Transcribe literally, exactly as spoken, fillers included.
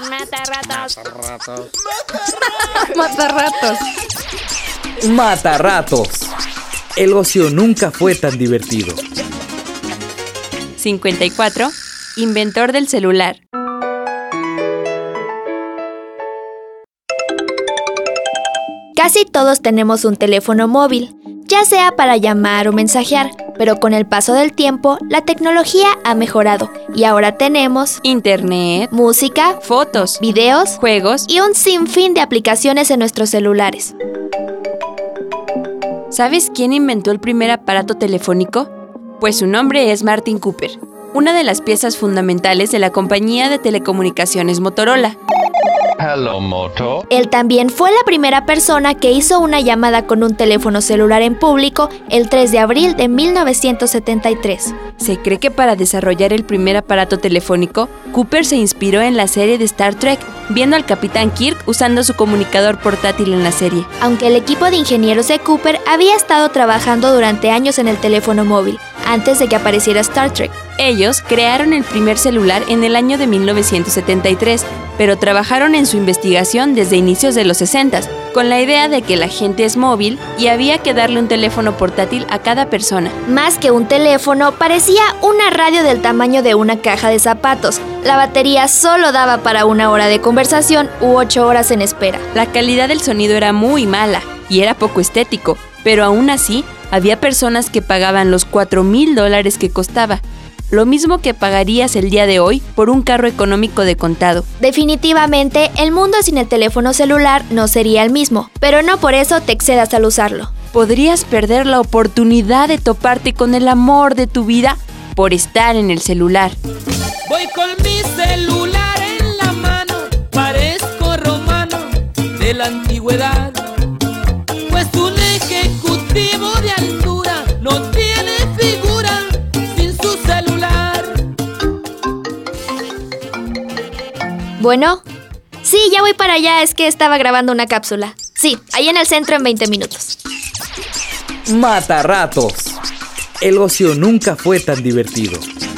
Mata ratos. Mata ratos. Mata ratos. El ocio nunca fue tan divertido. cincuenta y cuatro. Inventor del celular. Casi todos tenemos un teléfono móvil, ya sea para llamar o mensajear, pero con el paso del tiempo, la tecnología ha mejorado y ahora tenemos Internet, música, fotos, videos juegos y un sinfín de aplicaciones en nuestros celulares. ¿Sabes quién inventó el primer aparato telefónico? Pues su nombre es Martin Cooper, una de las piezas fundamentales de la compañía de telecomunicaciones Motorola. Hello, Moto. Él también fue la primera persona que hizo una llamada con un teléfono celular en público el tres de abril de mil novecientos setenta y tres. Se cree que para desarrollar el primer aparato telefónico, Cooper se inspiró en la serie de Star Trek, viendo al Capitán Kirk usando su comunicador portátil en la serie. Aunque el equipo de ingenieros de Cooper había estado trabajando durante años en el teléfono móvil, antes de que apareciera Star Trek. Ellos crearon el primer celular en el año de mil novecientos setenta y tres, pero trabajaron en su investigación desde inicios de los sesentas, con la idea de que la gente es móvil y había que darle un teléfono portátil a cada persona. Más que un teléfono, parecía una radio del tamaño de una caja de zapatos. La batería solo daba para una hora de conversación u ocho horas en espera. La calidad del sonido era muy mala y era poco estético, pero aún así había personas que pagaban los cuatro mil dólares que costaba. Lo mismo que pagarías el día de hoy por un carro económico de contado. Definitivamente, el mundo sin el teléfono celular no sería el mismo, pero no por eso te excedas al usarlo. Podrías perder la oportunidad de toparte con el amor de tu vida por estar en el celular. Voy con mi celular en la mano, parezco romano de la antigüedad, pues un ejecutivo de altura no tiene figura sin su celular. Bueno, sí, ya voy para allá, es que estaba grabando una cápsula. Sí, ahí en el centro en veinte minutos. Mata ratos. El ocio nunca fue tan divertido.